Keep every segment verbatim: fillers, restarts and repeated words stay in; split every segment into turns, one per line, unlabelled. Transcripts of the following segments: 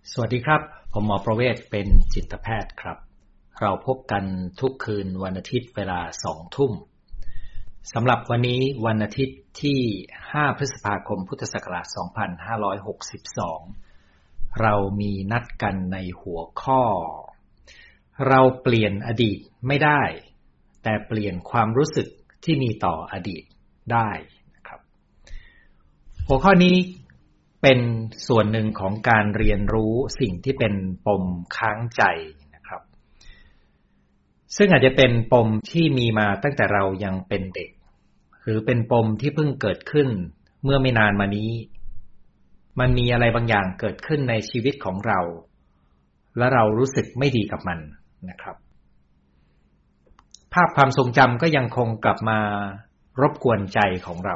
สวัสดีครับผมหมอประเวศเป็นจิตแพทย์ครับเราพบกันทุกคืนวันอาทิตย์เวลาสองทุ่มสำหรับวันนี้วันอาทิตย์ที่ห้าพฤษภาคมพุทธศักราชสองพันห้าร้อยหกสิบสองเรามีนัดกันในหัวข้อเราเปลี่ยนอดีตไม่ได้แต่เปลี่ยนความรู้สึกที่มีต่ออดีตได้นะครับหัวข้อนี้เป็นส่วนหนึ่งของการเรียนรู้สิ่งที่เป็นปมค้างใจนะครับซึ่งอาจจะเป็นปมที่มีมาตั้งแต่เรายังเป็นเด็กหรือเป็นปมที่เพิ่งเกิดขึ้นเมื่อไม่นานมานี้มันมีอะไรบางอย่างเกิดขึ้นในชีวิตของเราและเรารู้สึกไม่ดีกับมันนะครับภาพความทรงจำก็ยังคงกลับมารบกวนใจของเรา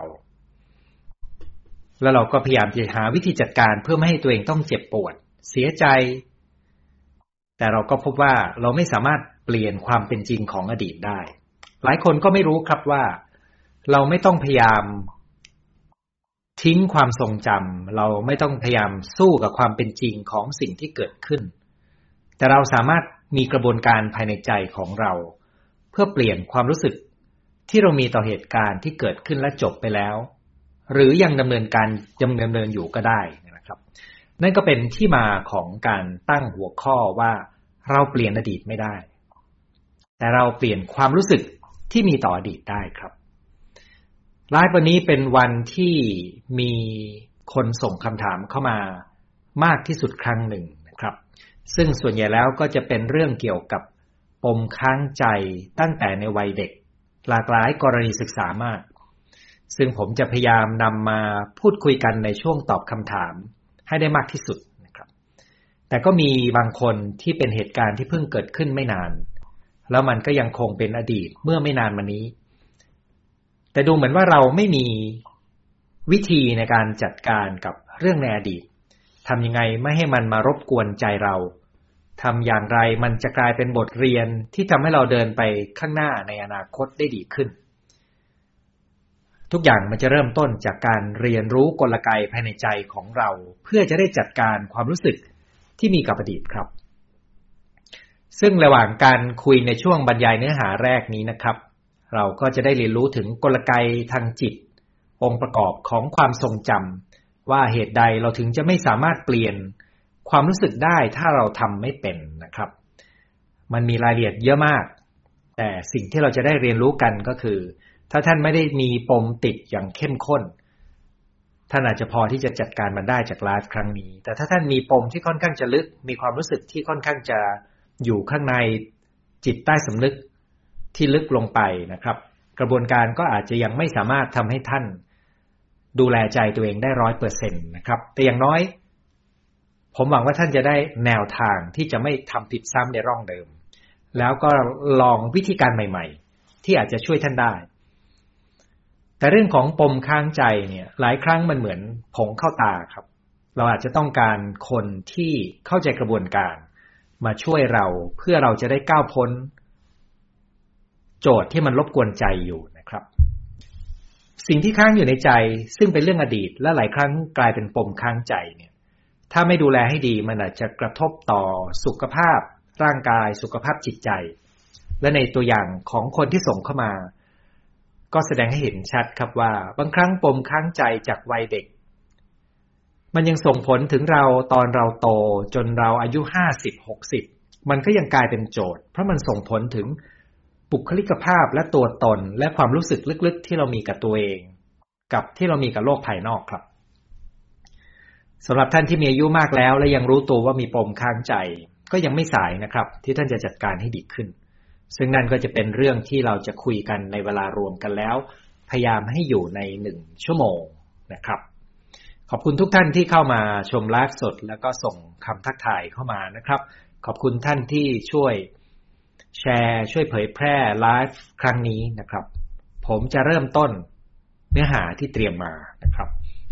แล้วเราก็พยายามจะหาวิธีจัดการเพื่อไม่ให้ตัวเองต้องเจ็บปวดเสียใจแต่เราก็พบว่าเราไม่สามารถเปลี่ยนความเป็นจริงของอดีตได้หลายคนก็ไม่รู้ครับว่าเราไม่ต้องพยายามทิ้งความทรงจำเราไม่ต้องพยายามสู้กับความเป็นจริงของสิ่งที่เกิดขึ้นแต่เราสามารถมีกระบวนการภายในใจของเราเพื่อเปลี่ยนความรู้สึกที่เรามีต่อเหตุการณ์ที่เกิดขึ้นและจบไปแล้วหรือยังดำเนินการยังดำเนินอยู่ก็ได้นะครับนั่นก็เป็นที่มาของการตั้งหัวข้อว่าเราเปลี่ยนอดีตไม่ได้แต่เราเปลี่ยนความรู้สึกที่มีต่ออดีตได้ครับไลฟ์วันนี้เป็นวันที่มีคนส่งคำถามเข้ามามากที่สุดครั้งหนึ่งนะครับซึ่งส่วนใหญ่แล้วก็จะเป็นเรื่องเกี่ยวกับปมค้างใจตั้งแต่ในวัยเด็กหลากหลายกรณีศึกษามากซึ่งผมจะพยายามนำมาพูดคุยกันในช่วงตอบคำถามให้ได้มากที่สุดนะครับแต่ก็มีบางคนที่เป็นเหตุการณ์ที่เพิ่งเกิดขึ้นไม่นานแล้วมันก็ยังคงเป็นอดีตเมื่อไม่นานมานี้แต่ดูเหมือนว่าเราไม่มีวิธีในการจัดการกับเรื่องในอดีตทำยังไงไม่ให้มันมารบกวนใจเราทำอย่างไรมันจะกลายเป็นบทเรียนที่ทำให้เราเดินไปข้างหน้าในอนาคตได้ดีขึ้นทุกอย่างมันจะเริ่มต้นจากการเรียนรู้กลไกภายในใจของเราเพื่อจะได้จัดการความรู้สึกที่มีกับอดีตครับซึ่งระหว่างการคุยในช่วงบรรยายเนื้อหาแรกนี้นะครับเราก็จะได้เรียนรู้ถึงกลไกทางจิตองค์ประกอบของความทรงจำว่าเหตุใดเราถึงจะไม่สามารถเปลี่ยนความรู้สึกได้ถ้าเราทำไม่เป็นนะครับมันมีรายละเอียดเยอะมากแต่สิ่งที่เราจะได้เรียนรู้กันก็คือถ้าท่านไม่ได้มีปมติดอย่างเข้มข้นท่านอาจจะพอที่จะจัดการมันได้จากไลฟ์ครั้งนี้แต่ถ้าท่านมีปมที่ค่อนข้างจะลึกมีความรู้สึกที่ค่อนข้างจะอยู่ข้างในจิตใต้สำนึกที่ลึกลงไปนะครับกระบวนการก็อาจจะยังไม่สามารถทำให้ท่านดูแลใจตัวเองได้ ร้อยเปอร์เซ็นต์ นะครับแต่อย่างน้อยผมหวังว่าท่านจะได้แนวทางที่จะไม่ทำผิดซ้ำในร่องเดิมแล้วก็ลองวิธีการใหม่ๆที่อาจจะช่วยท่านได้แต่เรื่องของปมค้างใจเนี่ยหลายครั้งมันเหมือนผงเข้าตาครับเราอาจจะต้องการคนที่เข้าใจกระบวนการมาช่วยเราเพื่อเราจะได้ก้าวพ้นโจทย์ที่มันรบกวนใจอยู่นะครับสิ่งที่ค้างอยู่ในใจซึ่งเป็นเรื่องอดีตและหลายครั้งกลายเป็นปมค้างใจเนี่ยถ้าไม่ดูแลให้ดีมันอาจจะกระทบต่อสุขภาพร่างกายสุขภาพจิตใจและในตัวอย่างของคนที่ส่งเข้ามาก็แสดงให้เห็นชัดครับว่าบางครั้งปมค้างใจจากวัยเด็กมันยังส่งผลถึงเราตอนเราโตจนเราอายุห้าสิบ หกสิบมันก็ยังกลายเป็นโจทย์เพราะมันส่งผลถึงบุคลิกภาพและตัวตนและความรู้สึกลึกๆที่เรามีกับตัวเองกับที่เรามีกับโลกภายนอกครับสำหรับท่านที่มีอายุมากแล้วและยังรู้ตัวว่ามีปมค้างใจก็ยังไม่สายนะครับที่ท่านจะจัดการให้ดีขึ้นซึ่งนั่นก็จะเป็นเรื่องที่เราจะคุยกันในเวลารวมกันแล้วพยายามให้อยู่ในหนึ่งชั่วโมงนะครับขอบคุณทุกท่านที่เข้ามาชมไลฟ์สดแล้วก็ส่งคำทักทายเข้ามานะครับขอบคุณท่านที่ช่วยแชร์ช่วยเผยแพร่ไลฟ์ครั้งนี้นะครับผมจะเริ่มต้นเนื้อหาที่เตรียมมานะครับ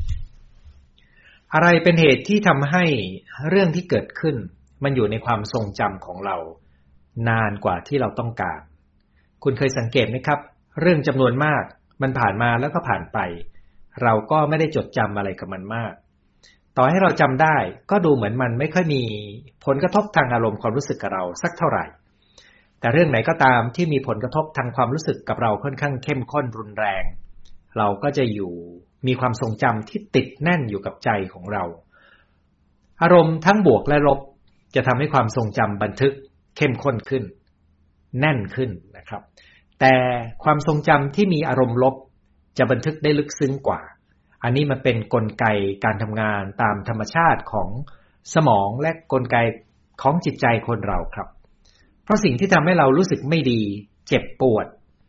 อะไรเป็นเหตุที่ทำให้เรื่องที่เกิดขึ้นมันอยู่ในความทรงจำของเรานานกว่าที่เราต้องการคุณเคยสังเกตไหมครับเรื่องจำนวนมากมันผ่านมาแล้วก็ผ่านไปเราก็ไม่ได้จดจำอะไรกับมันมากต่อให้เราจำได้ก็ดูเหมือนมันไม่ค่อยมีผลกระทบทางอารมณ์ความรู้สึกกับเราสักเท่าไหร่แต่เรื่องไหนก็ตามที่มีผลกระทบทางความรู้สึกกับเราค่อนข้างเข้มข้นรุนแรงเราก็จะอยู่มีความทรงจำที่ติดแน่นอยู่กับใจของเราอารมณ์ทั้งบวกและลบจะทำให้ความทรงจำบันทึกเข้มข้นขึ้นแน่นขึ้นนะครับแต่ความทรงจำที่มีอารมณ์ลบจะบันทึกได้ลึกซึ้งกว่าอันนี้มันเป็นกลไกการทำงานตามธรรมชาติของสมองและกลไกของจิตใจคนเราครับเพราะสิ่งที่ทำให้เรารู้สึกไม่ดีเจ็บปวด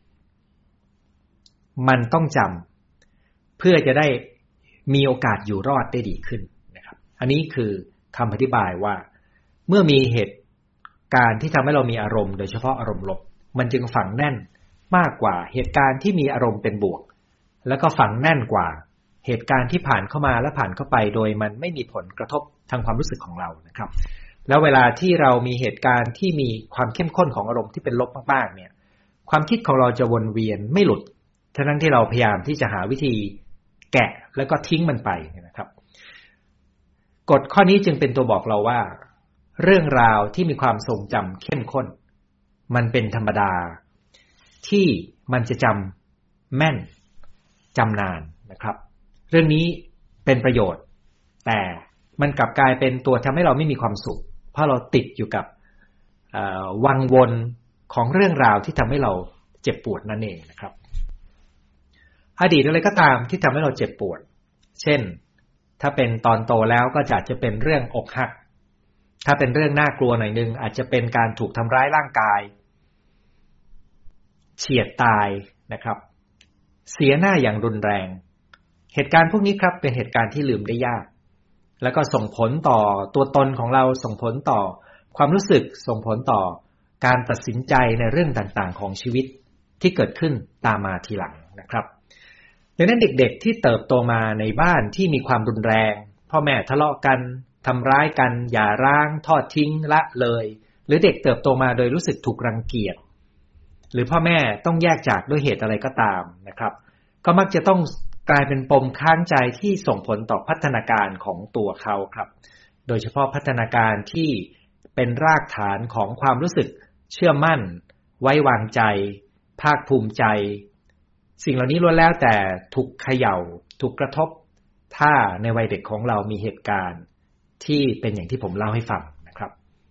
มันต้องจำเพื่อจะได้มีโอกาสอยู่รอดได้ดีขึ้นนะครับอันนี้คือคำอธิบายว่าเมื่อมีเหตุการณ์ที่ทำให้เรามีอารมณ์โดยเฉพาะอารมณ์ลบมันจึงฝังแน่นมากกว่าเหตุการณ์ที่มีอารมณ์เป็นบวกแล้วก็ฝังแน่นกว่าเหตุการณ์ที่ผ่านเข้ามาและผ่านเข้าไปโดยมันไม่มีผลกระทบทางความรู้สึกของเรานะครับแล้วเวลาที่เรามีเหตุการณ์ที่มีความเข้มข้นของอารมณ์ที่เป็นลบมากๆเนี่ยความคิดของเราจะวนเวียนไม่หลุดทั้งที่เราพยายามที่จะหาวิธีแกะแล้วก็ทิ้งมันไปนะครับกฎข้อนี้จึงเป็นตัวบอกเราว่าเรื่องราวที่มีความทรงจำเข้มข้นมันเป็นธรรมดาที่มันจะจำแม่นจำนานนะครับเรื่องนี้เป็นประโยชน์แต่มันกลับกลายเป็นตัวทำให้เราไม่มีความสุขเพราะเราติดอยู่กับวังวนของเรื่องราวที่ทำให้เราเจ็บปวดนั่นเองนะครับอดีตอะไรก็ตามที่ทำให้เราเจ็บปวดเช่นถ้าเป็นตอนโตแล้วก็อาจจะเป็นเรื่องอกหักถ้าเป็นเรื่องน่ากลัวหน่อยนึงอาจจะเป็นการถูกทำร้ายร่างกายเฉียดตายนะครับเสียหน้าอย่างรุนแรงเหตุการณ์พวกนี้ครับเป็นเหตุการณ์ที่ลืมได้ยากแล้วก็ส่งผลต่อตัวตนของเราส่งผลต่อความรู้สึกส่งผลต่อการตัดสินใจในเรื่องต่างๆของชีวิตที่เกิดขึ้นตามมาทีหลังนะครับดังนั้นเด็กๆที่เติบโตมาในบ้านที่มีความรุนแรงพ่อแม่ทะเลาะกันทำร้ายกันหย่าร้างทอดทิ้งละเลยหรือเด็กเติบโตมาโดยรู้สึกถูกรังเกียจหรือพ่อแม่ต้องแยกจากด้วยเหตุอะไรก็ตามนะครับก็มักจะต้องกลายเป็นปมค้างใจที่ส่งผลต่อพัฒนาการของตัวเขาครับโดยเฉพาะพัฒนาการที่เป็นรากฐานของความรู้สึกเชื่อมั่นไว้วางใจภาคภูมิใจสิ่งเหล่านี้ล้วนแล้วแต่ถูกเขย่าถูกกระทบถ้าในวัยเด็กของเรามีเหตุการณ์ที่เป็นอย่างที่ผมเล่าให้ฟังนะครับ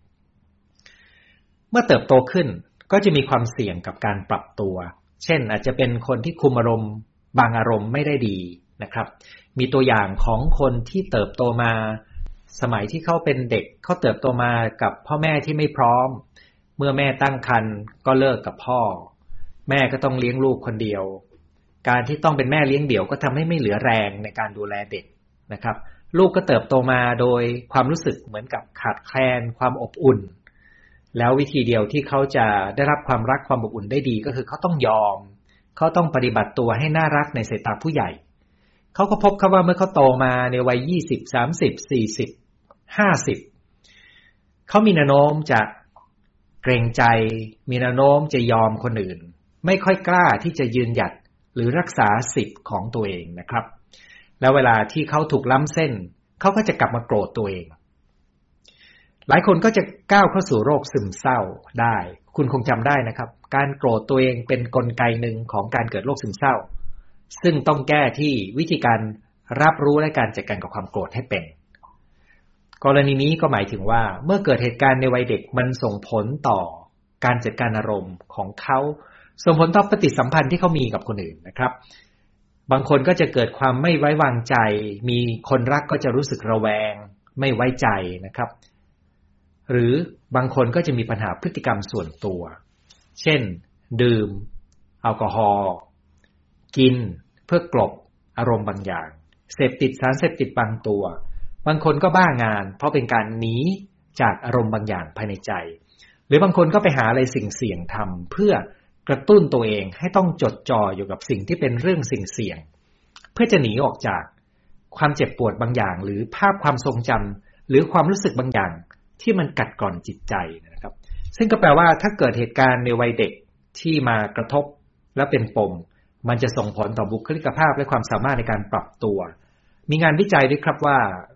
เมื่อเติบโตขึ้นก็จะมีความเสี่ยงกับการปรับตัวเช่นอาจจะเป็นคนที่คุมอารมณ์บางอารมณ์ไม่ได้ดีนะครับมีตัวอย่างของคนที่เติบโตมาสมัยที่เขาเป็นเด็กเขาเติบโตมากับพ่อแม่ที่ไม่พร้อมเมื่อแม่ตั้งครรภ์ก็เลิกกับพ่อแม่ก็ต้องเลี้ยงลูกคนเดียวการที่ต้องเป็นแม่เลี้ยงเดี่ยวก็ทำให้ไม่เหลือแรงในการดูแลเด็กนะครับลูกก็เติบโตมาโดยความรู้สึกเหมือนกับขาดแคลนความอบอุ่นแล้ววิธีเดียวที่เขาจะได้รับความรักความอบอุ่นได้ดีก็คือเขาต้องยอมเขาต้องปฏิบัติตัวให้น่ารักในสายตาผู้ใหญ่เขาก็พบครับว่าเมื่อเขาโตมาในวัยยี่สิบ สามสิบ สี่สิบ ห้าสิบเขามีแนวโน้มจะเกรงใจมีแนวโน้มจะยอมคนอื่นไม่ค่อยกล้าที่จะยืนหยัดหรือรักษาสิทธิ์ของตัวเองนะครับแล้วเวลาที่เขาถูกล้ำเส้นเขาก็จะกลับมาโกรธตัวเองหลายคนก็จะก้าวเข้าสู่โรคซึมเศร้าได้คุณคงจำได้นะครับการโกรธตัวเองเป็นกลไกหนึ่งของการเกิดโรคซึมเศร้าซึ่งต้องแก้ที่วิธีการรับรู้และการจัดการกับความโกรธให้เป็นกรณีนี้ก็หมายถึงว่าเมื่อเกิดเหตุการณ์ในวัยเด็กมันส่งผลต่อการจัดการอารมณ์ของเขาส่งผลต่อปฏิสัมพันธ์ที่เขามีกับคนอื่นนะครับบางคนก็จะเกิดความไม่ไว้วางใจมีคนรักก็จะรู้สึกระแวงไม่ไว้ใจนะครับหรือบางคนก็จะมีปัญหาพฤติกรรมส่วนตัวเช่นดื่มแอลกอฮอล์กินเพื่อกลบอารมณ์บางอย่างเสพติดสารเสพติดบางตัวบางคนก็บ้างานเพราะเป็นการหนีจากอารมณ์บางอย่างภายในใจหรือบางคนก็ไปหาอะไรสิ่งเสี่ยงทำเพื่อกระตุ้นตัวเองให้ต้องจดจ่ออยู่กับสิ่งที่เป็นเรื่องสิ่งเสี่ยงเพื่อจะหนีออกจากความเจ็บปวดบางอย่างหรือภาพความทรงจำหรือความรู้สึกบางอย่างที่มันกัดกร่อนจิตใจนะครับซึ่งก็แปลว่าถ้าเกิดเหตุการณ์ในวัยเด็กที่มากระทบและเป็นปมมันจะส่งผลต่อบุคลิกภาพและความสามารถในการปรับตัวมีงานวิจัยด้วยครับว่า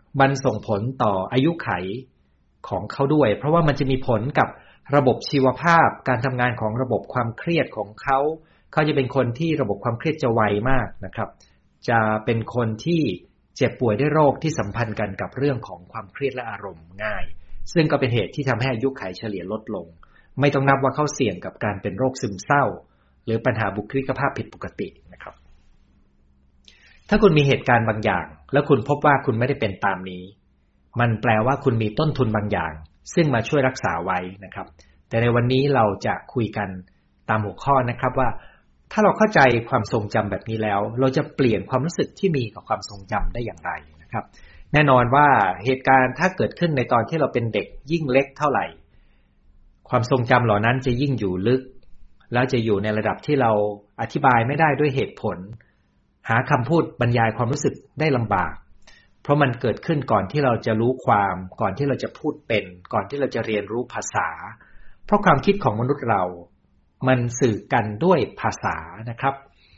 มันส่งผลต่ออายุไขของเขาด้วยเพราะว่ามันจะมีผลกับระบบชีวภาพการทำงานของระบบความเครียดของเขาเขาจะเป็นคนที่ระบบความเครียดจะไวมากนะครับจะเป็นคนที่เจ็บป่วยด้วยโรคที่สัมพันธ์กันกับเรื่องของความเครียดและอารมณ์ง่ายซึ่งก็เป็นเหตุที่ทำให้อายุขัยเฉลี่ยลดลงไม่ต้องนับว่าเขาเสี่ยงกับการเป็นโรคซึมเศร้าหรือปัญหาบุคลิกภาพผิดปกตินะครับถ้าคุณมีเหตุการณ์บางอย่างแล้วคุณพบว่าคุณไม่ได้เป็นตามนี้มันแปลว่าคุณมีต้นทุนบางอย่างซึ่งมาช่วยรักษาไว้นะครับแต่ในวันนี้เราจะคุยกันตามหัวข้อนะครับว่าถ้าเราเข้าใจความทรงจำแบบนี้แล้วเราจะเปลี่ยนความรู้สึกที่มีกับความทรงจำได้อย่างไรนะครับแน่นอนว่าเหตุการณ์ถ้าเกิดขึ้นในตอนที่เราเป็นเด็กยิ่งเล็กเท่าไหร่ความทรงจำเหล่านั้นจะยิ่งอยู่ลึกแล้วจะอยู่ในระดับที่เราอธิบายไม่ได้ด้วยเหตุผลหาคำพูดบรรยายความรู้สึกได้ลำบากเพราะมันเกิดขึ้นก่อนที่เราจะรู้ความก่อนที่เราจะพูดเป็นก่อนที่เราจะเรียนรู้ภาษาเพราะความคิดของมนุษย์เรามันสื่อกันด้วยภาษานะครับ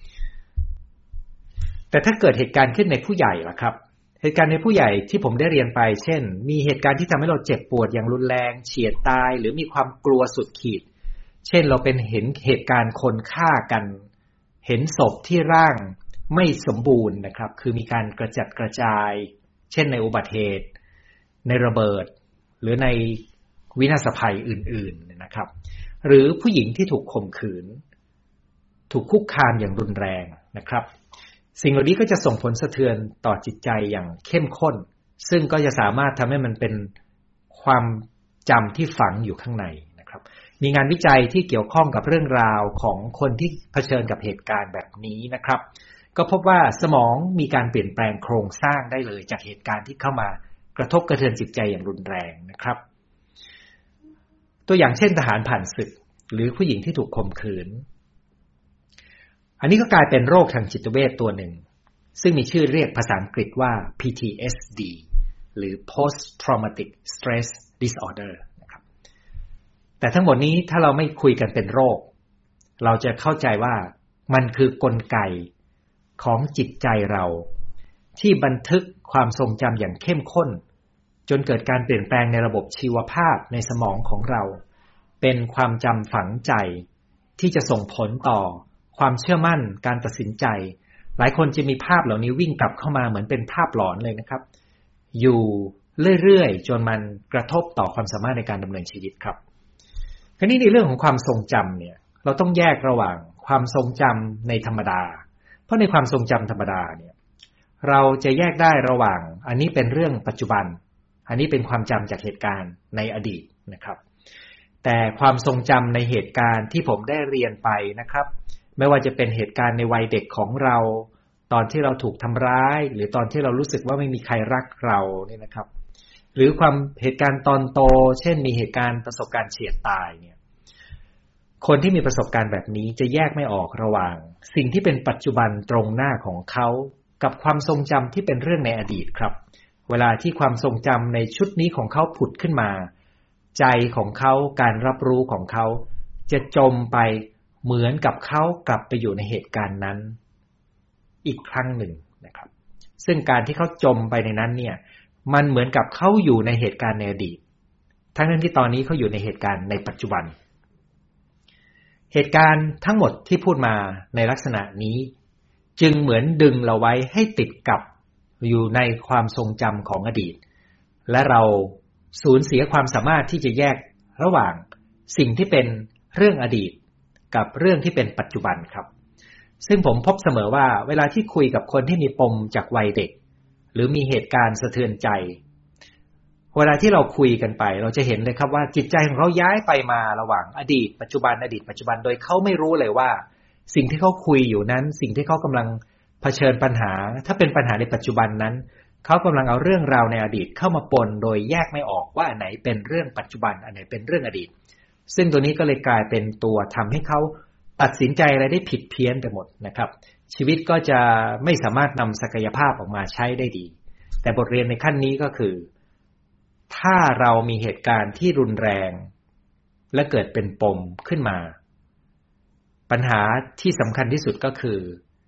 แต่ถ้าเกิดเหตุการณ์ขึ้นในผู้ใหญ่ล่ะครับเหตุการณ์ในผู้ใหญ่ที่ผมได้เรียนไปเช่นมีเหตุการณ์ที่ทำให้เราเจ็บปวดอย่างรุนแรงเฉียดตายหรือมีความกลัวสุดขีดเช่นเราเป็นเห็นเหตุการณ์คนฆ่ากันเห็นศพที่ร่างไม่สมบูรณ์นะครับคือมีการกระจัดกระจายเช่นในอุบัติเหตุในระเบิดหรือในวินาศภัยอื่นๆนะครับหรือผู้หญิงที่ถูกข่มขืนถูกคุกคามอย่างรุนแรงนะครับสิ่งเหล่านี้ก็จะส่งผลสะเทือนต่อจิตใจอย่างเข้มข้นซึ่งก็จะสามารถทำให้มันเป็นความจำที่ฝังอยู่ข้างในนะครับมีงานวิจัยที่เกี่ยวข้องกับเรื่องราวของคนที่เผชิญกับเหตุการณ์แบบนี้นะครับก็พบว่าสมองมีการเปลี่ยนแปลงโครงสร้างได้เลยจากเหตุการณ์ที่เข้ามากระทบกระเทือนจิตใจอย่างรุนแรงนะครับตัวอย่างเช่นทหารผ่านศึกหรือผู้หญิงที่ถูกข่มขืนอันนี้ก็กลายเป็นโรคทางจิตเวชตัวหนึ่งซึ่งมีชื่อเรียกภาษาอังกฤษว่า พี ที เอส ดี หรือ Post Traumatic Stress Disorder นะครับแต่ทั้งหมดนี้ถ้าเราไม่คุยกันเป็นโรคเราจะเข้าใจว่ามันคือกลไกของจิตใจเราที่บันทึกความทรงจำอย่างเข้มข้นจนเกิดการเปลี่ยนแปลงในระบบชีวภาพในสมองของเราเป็นความจำฝังใจที่จะส่งผลต่อความเชื่อมั่นการตัดสินใจหลายคนจะมีภาพเหล่านี้วิ่งกลับเข้ามาเหมือนเป็นภาพหลอนเลยนะครับอยู่เรื่อยๆจนมันกระทบต่อความสามารถในการดำเนินชีวิตครับคราวนี้ในเรื่องของความทรงจำเนี่ยเราต้องแยกระหว่างความทรงจำในธรรมดาเพราะในความทรงจำธรรมดาเนี่ยเราจะแยกได้ระหว่างอันนี้เป็นเรื่องปัจจุบันอันนี้เป็นความจำจากเหตุการณ์ในอดีตนะครับแต่ความทรงจำในเหตุการณ์ที่ผมได้เรียนไปนะครับไม่ว่าจะเป็นเหตุการณ์ในวัยเด็กของเราตอนที่เราถูกทำร้ายหรือตอนที่เรารู้สึกว่าไม่มีใครรักเราเนี่ยนะครับหรือความเหตุการณ์ตอนโตเช่นมีเหตุการณ์ประสบการณ์เฉียดตายเนี่ยคนที่มีประสบการณ์แบบนี้จะแยกไม่ออกระหว่างสิ่งที่เป็นปัจจุบันตรงหน้าของเขากับความทรงจำที่เป็นเรื่องในอดีตครับเวลาที่ความทรงจำในชุดนี้ของเขาผุดขึ้นมาใจของเขาการรับรู้ของเขาจะจมไปเหมือนกับเขากลับไปอยู่ในเหตุการณ์นั้นอีกครั้งหนึ่งนะครับซึ่งการที่เขาจมไปในนั้นเนี่ยมันเหมือนกับเขาอยู่ในเหตุการณ์ในอดีตทั้งนั้นที่ตอนนี้เขาอยู่ในเหตุการณ์ในปัจจุบันเหตุการณ์ทั้งหมดที่พูดมาในลักษณะนี้จึงเหมือนดึงเราไว้ให้ติดกับอยู่ในความทรงจำของอดีตและเราสูญเสียความสามารถที่จะแยกระหว่างสิ่งที่เป็นเรื่องอดีตกับเรื่องที่เป็นปัจจุบันครับซึ่งผมพบเสมอว่าเวลาที่คุยกับคนที่มีปมจากวัยเด็กหรือมีเหตุการณ์สะเทือนใจเวลาที่เราคุยกันไปเราจะเห็นเลยครับว่าจิตใจของเขาย้ายไปมาระหว่างอดีตปัจจุบันอดีตปัจจุบันโดยเขาไม่รู้เลยว่าสิ่งที่เขาคุยอยู่นั้นสิ่งที่เขากำลังเผชิญปัญหาถ้าเป็นปัญหาในปัจจุบันนั้นเขากำลังเอาเรื่องราวในอดีตเข้ามาปนโดยแยกไม่ออกว่าอันไหนเป็นเรื่องปัจจุบันอันไหนเป็นเรื่องอดีตซึ่งตัวนี้ก็เลยกลายเป็นตัวทำให้เขาตัดสินใจอะไรได้ผิดเพี้ยนไปหมดนะครับชีวิตก็จะไม่สามารถนำศักยภาพออกมาใช้ได้ดีแต่บทเรียนในขั้นนี้ก็คือถ้าเรามีเหตุการณ์ที่รุนแรงและเกิดเป็นปมขึ้นมาปัญหาที่สำคัญที่สุดก็คือ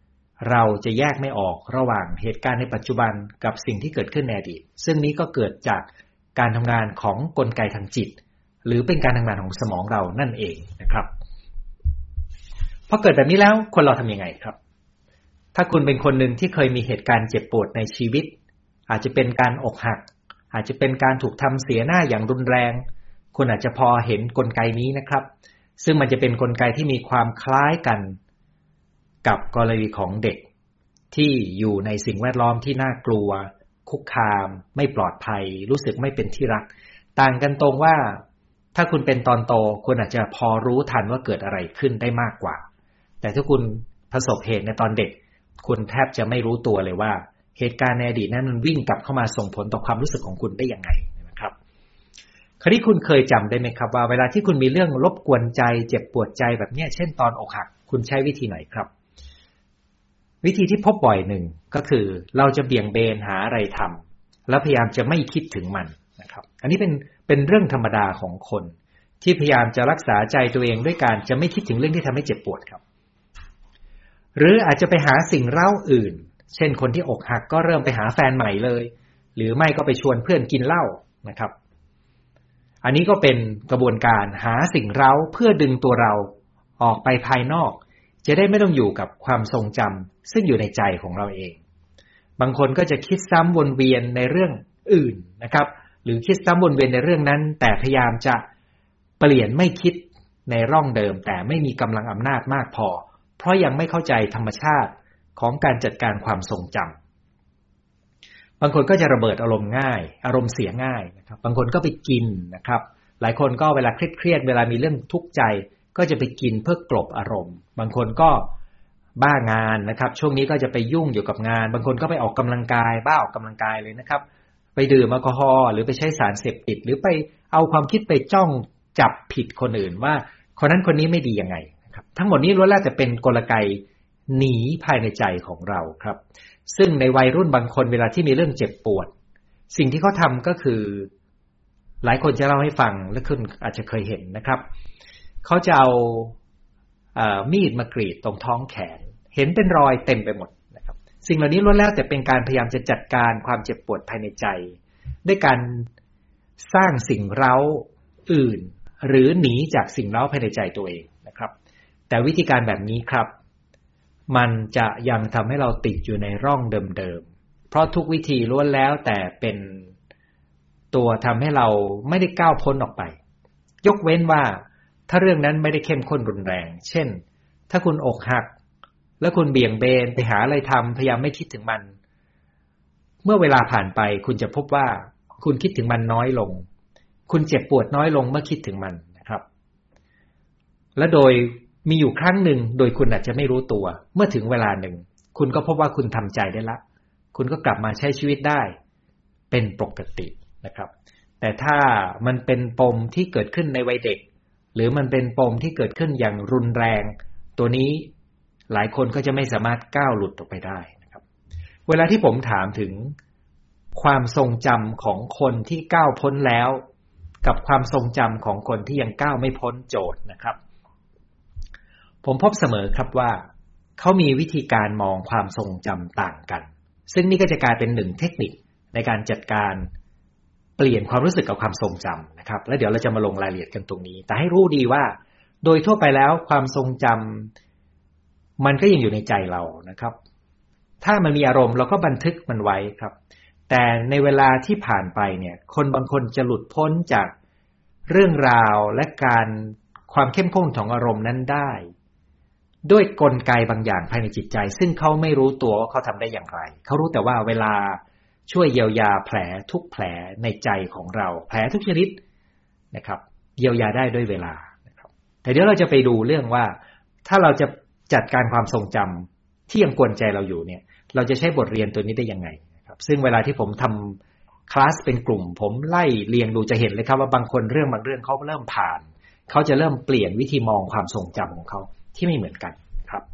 เราจะแยกไม่ออกระหว่างเหตุการณ์ในปัจจุบันกับสิ่งที่เกิดขึ้นในอดีตซึ่งนี้ก็เกิดจากการทำงานของกลไกทางจิตหรือเป็นการทำงานของสมองเรานั่นเองนะครับพอเกิดแบบนี้แล้วคนเราทำยังไงครับถ้าคุณเป็นคนหนึ่งที่เคยมีเหตุการณ์เจ็บปวดในชีวิตอาจจะเป็นการอกหักอาจจะเป็นการถูกทำเสียหน้าอย่างรุนแรงคุณอาจจะพอเห็นกลไกนี้นะครับซึ่งมันจะเป็นกลไกที่มีความคล้ายกันกับกรณีของเด็กที่อยู่ในสิ่งแวดล้อมที่น่ากลัวคุกคามไม่ปลอดภัยรู้สึกไม่เป็นที่รักต่างกันตรงว่าถ้าคุณเป็นตอนโตคุณอาจจะพอรู้ทันว่าเกิดอะไรขึ้นได้มากกว่าแต่ถ้าคุณประสบเหตุในตอนเด็กคุณแทบจะไม่รู้ตัวเลยว่าเหตุการณ์ในอดีตนั้นมันวิ่งกลับเข้ามาส่งผลต่อความรู้สึกของคุณได้ยังไงนะครับคราวนี้คุณเคยจำได้ไหมครับว่าเวลาที่คุณมีเรื่องรบกวนใจเจ็บปวดใจแบบนี้เช่นตอนอกหักคุณใช้วิธีไหนครับวิธีที่พบบ่อยหนึ่งก็คือเราจะเบี่ยงเบนหาอะไรทำแล้วพยายามจะไม่คิดถึงมันนะครับอันนี้เป็นเป็นเรื่องธรรมดาของคนที่พยายามจะรักษาใจตัวเองด้วยการจะไม่คิดถึงเรื่องที่ทำให้เจ็บปวดครับหรืออาจจะไปหาสิ่งเร้าอื่นเช่นคนที่อกหักก็เริ่มไปหาแฟนใหม่เลยหรือไม่ก็ไปชวนเพื่อนกินเหล้านะครับอันนี้ก็เป็นกระบวนการหาสิ่งเร้าเพื่อดึงตัวเราออกไปภายนอกจะได้ไม่ต้องอยู่กับความทรงจำซึ่งอยู่ในใจของเราเองบางคนก็จะคิดซ้ำวนเวียนในเรื่องอื่นนะครับหรือคิดซ้ำวนเวียนในเรื่องนั้นแต่พยายามจะเปลี่ยนไม่คิดในร่องเดิมแต่ไม่มีกำลังอำนาจมากพอเพราะยังไม่เข้าใจธรรมชาติของการจัดการความทรงจำบางคนก็จะระเบิดอารมณ์ง่ายอารมณ์เสียง่ายนะครับบางคนก็ไปกินนะครับหลายคนก็เวลาเครียดๆเวลามีเรื่องทุกข์ใจก็จะไปกินเพื่อกลบอารมณ์บางคนก็บ้างานนะครับช่วงนี้ก็จะไปยุ่งอยู่กับงานบางคนก็ไปออกกำลังกายบ้าออกกำลังกายเลยนะครับไปดื่มแอลกอฮอล์หรือไปใช้สารเสพติดหรือไปเอาความคิดไปจ้องจับผิดคนอื่นว่าคนนั้นคนนี้ไม่ดียังไงนะครับทั้งหมดนี้ล้วนแล้วแต่เป็นกลไกหนีภายในใจของเราครับซึ่งในวัยรุ่นบางคนเวลาที่มีเรื่องเจ็บปวดสิ่งที่เขาทำก็คือหลายคนจะเล่าให้ฟังและคุณอาจจะเคยเห็นนะครับเขาจะเอาเอ่อมีดมากรีดตรงท้องแขนเห็นเป็นรอยเต็มไปหมดนะครับสิ่งเหล่านี้ล้วนแล้วแต่เป็นการพยายามจะจัดการความเจ็บปวดภายในใจด้วยการสร้างสิ่งเร้าอื่นหรือหนีจากสิ่งเร้าภายในใจตัวเองนะครับแต่วิธีการแบบนี้ครับมันจะยังทำให้เราติดอยู่ในร่องเดิมๆเพราะทุกวิธีล้วนแล้วแต่เป็นตัวทำให้เราไม่ได้ก้าวพ้นออกไปยกเว้นว่าถ้าเรื่องนั้นไม่ได้เข้มข้นรุนแรงเช่นถ้าคุณอกหักแล้วคุณเบี่ยงเบนไปหาอะไรทำพยายามไม่คิดถึงมันเมื่อเวลาผ่านไปคุณจะพบว่าคุณคิดถึงมันน้อยลงคุณเจ็บปวดน้อยลงเมื่อคิดถึงมันนะครับและโดยมีอยู่ครั้งหนึ่งโดยคุณอาจจะไม่รู้ตัวเมื่อถึงเวลาหนึ่งคุณก็พบว่าคุณทำใจได้ละคุณก็กลับมาใช้ชีวิตได้เป็นปกตินะครับแต่ถ้ามันเป็นปมที่เกิดขึ้นในวัยเด็กหรือมันเป็นปมที่เกิดขึ้นอย่างรุนแรงตัวนี้หลายคนก็จะไม่สามารถก้าวหลุดออกไปได้นะครับเวลาที่ผมถามถึงความทรงจำของคนที่ก้าวพ้นแล้วกับความทรงจำของคนที่ยังก้าวไม่พ้นโจทย์นะครับผมพบเสมอครับว่าเขามีวิธีการมองความทรงจำต่างกันซึ่งนี่ก็จะกลายเป็นหนึ่งเทคนิคในการจัดการเปลี่ยนความรู้สึกกับความทรงจำนะครับแล้วเดี๋ยวเราจะมาลงรายละเอียดกันตรงนี้แต่ให้รู้ดีว่าโดยทั่วไปแล้วความทรงจำมันก็ยังอยู่ในใจเรานะครับถ้ามันมีอารมณ์เราก็บันทึกมันไว้ครับแต่ในเวลาที่ผ่านไปเนี่ยคนบางคนจะหลุดพ้นจากเรื่องราวและการความเข้มข้นของอารมณ์นั้นได้ด้วยกลไกบางอย่างภายในจิตใจซึ่งเขาไม่รู้ตัวว่าเขาทำได้อย่างไรเขารู้แต่ว่าเวลาช่วยเยียวยาแผลทุกแผลในใจของเราแผลทุกชนิดนะครับเยียวยาได้ด้วยเวลานะครับแต่เดี๋ยวเราจะไปดูเรื่องว่าถ้าเราจะจัดการความทรงจำที่ยังกวนใจเราอยู่เนี่ยเราจะใช้บทเรียนตัวนี้ได้ยังไงนะครับซึ่งเวลาที่ผมทำคลาสเป็นกลุ่มผมไล่เรียงดูจะเห็นเลยครับว่าบางคนเรื่องบางเรื่องเขาเริ่มผ่านเขาจะเริ่มเปลี่ยนวิธีมองความทรงจำของเขาที่ไม่เหมือนกันครับ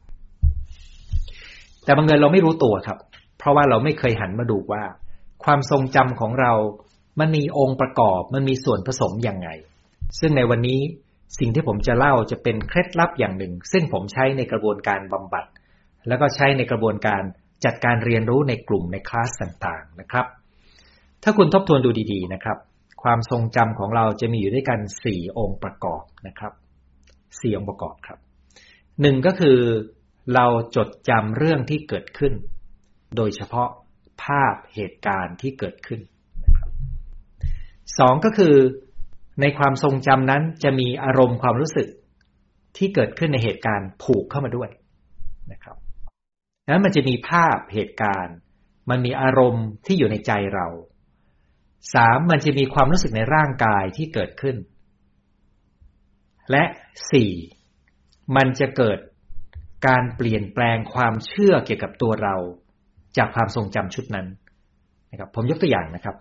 แต่บางเงินเราไม่รู้ตัวครับเพราะว่าเราไม่เคยหันมาดูว่าความทรงจำของเรามันมีองค์ประกอบมันมีส่วนผสมยังไงซึ่งในวันนี้สิ่งที่ผมจะเล่าจะเป็นเคล็ดลับอย่างหนึ่งซึ่งผมใช้ในกระบวนการบำบัดแล้วก็ใช้ในกระบวนการจัดการเรียนรู้ในกลุ่มในคลาสต่างๆนะครับถ้าคุณทบทวนดูดีๆนะครับความทรงจำของเราจะมีอยู่ด้วยกันสี่องค์ประกอบนะครับสี่องค์ประกอบครับหนึ่งก็คือเราจดจำเรื่องที่เกิดขึ้นโดยเฉพาะภาพเหตุการณ์ที่เกิดขึ้นนะครับสองก็คือในความทรงจำนั้นจะมีอารมณ์ความรู้สึกที่เกิดขึ้นในเหตุการณ์ผูกเข้ามาด้วยนะครับนั้นมันจะมีภาพเหตุการณ์มันมีอารมณ์ที่อยู่ในใจเราสามมันจะมีความรู้สึกในร่างกายที่เกิดขึ้นและสี่มันจะเกิดการเปลี่ยนแปลงความเชื่อเกี่ยวกับตัวเราจากความทรงจำชุดนั้นนะครับผมยกตัวอย่างนะครับ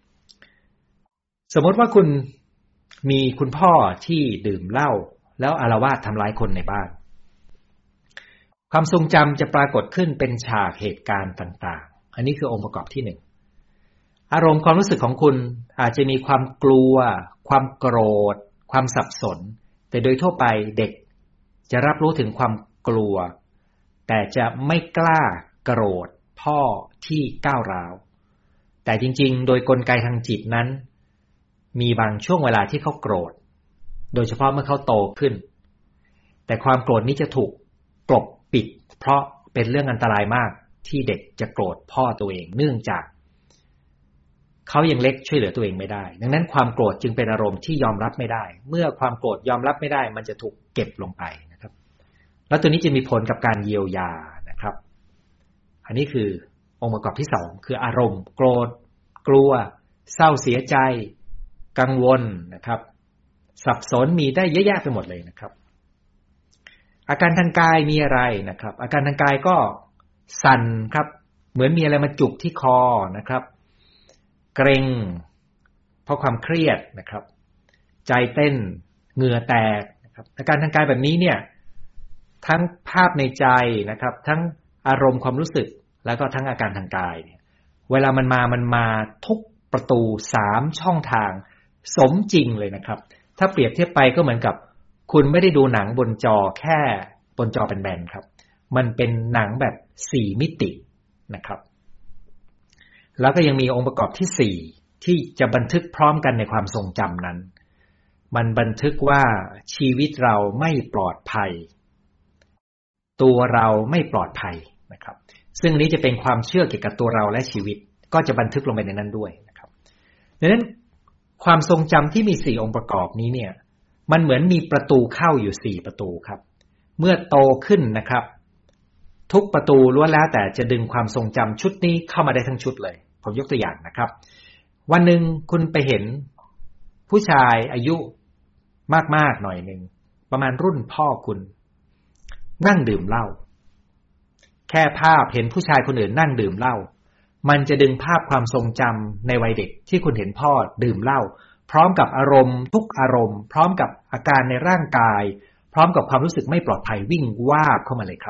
สมมติว่าคุณมีคุณพ่อที่ดื่มเหล้าแล้วอาละวาดทำร้ายคนในบ้านความทรงจำจะปรากฏขึ้นเป็นฉากเหตุการณ์ต่างๆอันนี้คือองค์ประกอบที่หนึ่งอารมณ์ความรู้สึกของคุณอาจจะมีความกลัวความโกรธความสับสนแต่โดยทั่วไปเด็กจะรับรู้ถึงความกลัวแต่จะไม่กล้าโกรธพ่อที่ก้าวร้าวแต่จริงๆโดยกลไกทางจิตนั้นมีบางช่วงเวลาที่เขาโกรธโดยเฉพาะเมื่อเขาโตขึ้นแต่ความโกรธนี้จะถูกกลบปิดเพราะเป็นเรื่องอันตรายมากที่เด็กจะโกรธพ่อตัวเองเนื่องจากเขายังเล็กช่วยเหลือตัวเองไม่ได้ดังนั้นความโกรธจึงเป็นอารมณ์ที่ยอมรับไม่ได้เมื่อความโกรธยอมรับไม่ได้มันจะถูกเก็บลงไปนะครับแล้วตัวนี้จะมีผลกับการเยียวยานะครับอันนี้คือองค์ประกอบที่สองคืออารมณ์โกรธกลัวเศร้าเสียใจกังวลนะครับสับสนมีได้เยอะแยะไปหมดเลยนะครับอาการทางกายมีอะไรนะครับอาการทางกายก็สั่นครับเหมือนมีอะไรมาจุกที่คอนะครับเกร็งเพราะความเครียดนะครับใจเต้นเหงื่อแตกนะครับอาการทางกายแบบนี้เนี่ยทั้งภาพในใจนะครับทั้งอารมณ์ความรู้สึกแล้วก็ทั้งอาการทางกายเนี่ยเวลามันมามันมาทุกประตูสามช่องทางสมจริงเลยนะครับถ้าเปรียบเทียบไปก็เหมือนกับคุณไม่ได้ดูหนังบนจอแค่บนจอเป็นแบนๆครับมันเป็นหนังแบบสี่มิตินะครับแล้วก็ยังมีองค์ประกอบที่สี่ที่จะบันทึกพร้อมกันในความทรงจำนั้นมันบันทึกว่าชีวิตเราไม่ปลอดภัยตัวเราไม่ปลอดภัยนะครับซึ่งนี้จะเป็นความเชื่อเกี่ยวกับตัวเราและชีวิตก็จะบันทึกลงไปในนั้นด้วยนะครับดังนั้นความทรงจำที่มีสี่องค์ประกอบนี้เนี่ยมันเหมือนมีประตูเข้าอยู่สี่ประตูครับเมื่อโตขึ้นนะครับทุกประตูล้วนแล้วแต่จะดึงความทรงจำชุดนี้เข้ามาได้ทั้งชุดเลยผมยกตัวอย่างนะครับวันหนึ่งคุณไปเห็นผู้ชายอายุมากๆหน่อยหนึ่งประมาณรุ่นพ่อคุณนั่งดื่มเหล้าแค่ภาพเห็นผู้ชายคนอื่นนั่งดื่มเหล้ามันจะดึงภาพความทรงจำในวัยเด็กที่คุณเห็นพ่อดื่มเหล้าพร้อมกับอารมณ์ทุกอารมณ์พร้อมกับอาการในร่างกายพร้อมกับความรู้สึกไม่ปลอดภัยวิ่งวาบเข้ามาเลยครับ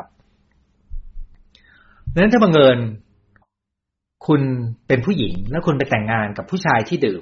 ดังนั้นถ้าบังเอิญคุณเป็นผู้หญิงแล้วคุณไปแต่งงานกับผู้ชายที่ดื่ม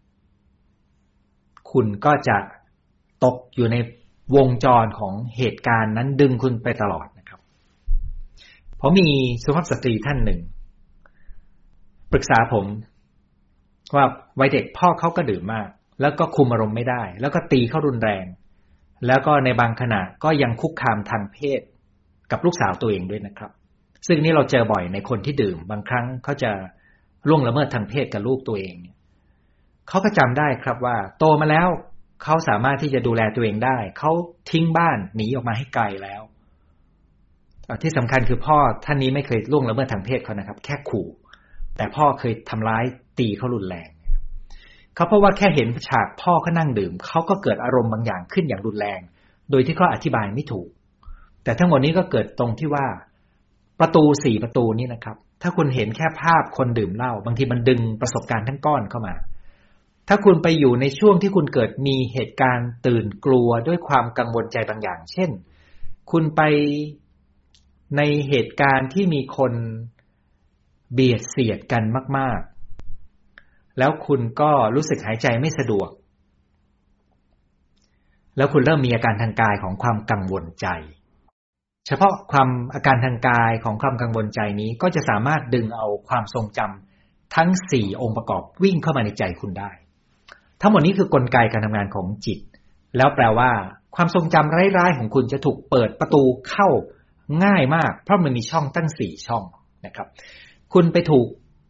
คุณก็จะตกอยู่ในวงจรของเหตุการณ์นั้นดึงคุณไปตลอดนะครับเพราะมีสุภาพสตรีท่านหนึ่งปรึกษาผมว่าวัยเด็กพ่อเขาก็ดื่มมากแล้วก็คุมอารมณ์ไม่ได้แล้วก็ตีเขารุนแรงแล้วก็ในบางขณะก็ยังคุกคามทางเพศกับลูกสาวตัวเองด้วยนะครับซึ่งนี่เราเจอบ่อยในคนที่ดื่มบางครั้งเขาจะล่วงละเมิดทางเพศกับลูกตัวเองเขาก็จำได้ครับว่าโตมาแล้วเขาสามารถที่จะดูแลตัวเองได้เขาทิ้งบ้านหนีออกมาให้ไกลแล้วที่สำคัญคือพ่อท่านนี้ไม่เคยล่วงละเมิดทางเพศเขานะครับแค่ขู่แต่พ่อเคยทำร้ายตีเขารุนแรงเขาเพราะว่าแค่เห็นฉากพ่อเขานั่งดื่มเขาก็เกิดอารมณ์บางอย่างขึ้นอย่างรุนแรงโดยที่เขาอธิบายไม่ถูกแต่ทั้งหมดนี้ก็เกิดตรงที่ว่าประตูสี่ประตูนี้นะครับถ้าคุณเห็นแค่ภาพคนดื่มเหล้าบางทีมันดึงประสบการณ์ทั้งก้อนเข้ามาถ้าคุณไปอยู่ในช่วงที่คุณเกิดมีเหตุการณ์ตื่นกลัวด้วยความกังวลใจบางอย่างเช่นคุณไปในเหตุการณ์ที่มีคนเบียดเสียดกันมากๆแล้วคุณก็รู้สึกหายใจไม่สะดวกแล้วคุณเริ่มมีอาการทางกายของความกังวลใจเฉพาะความอาการทางกายของความกังวลใจนี้ก็จะสามารถดึงเอาความทรงจำทั้งสี่องค์ประกอบวิ่งเข้ามาในใจคุณได้ทั้งหมดนี้คือกลไกการทำงานของจิตแล้วแปลว่าความทรงจำร้ายๆของคุณจะถูกเปิดประตูเข้าง่ายมากเพราะมันมีช่องตั้งสี่ช่องนะครับคุณไปถูก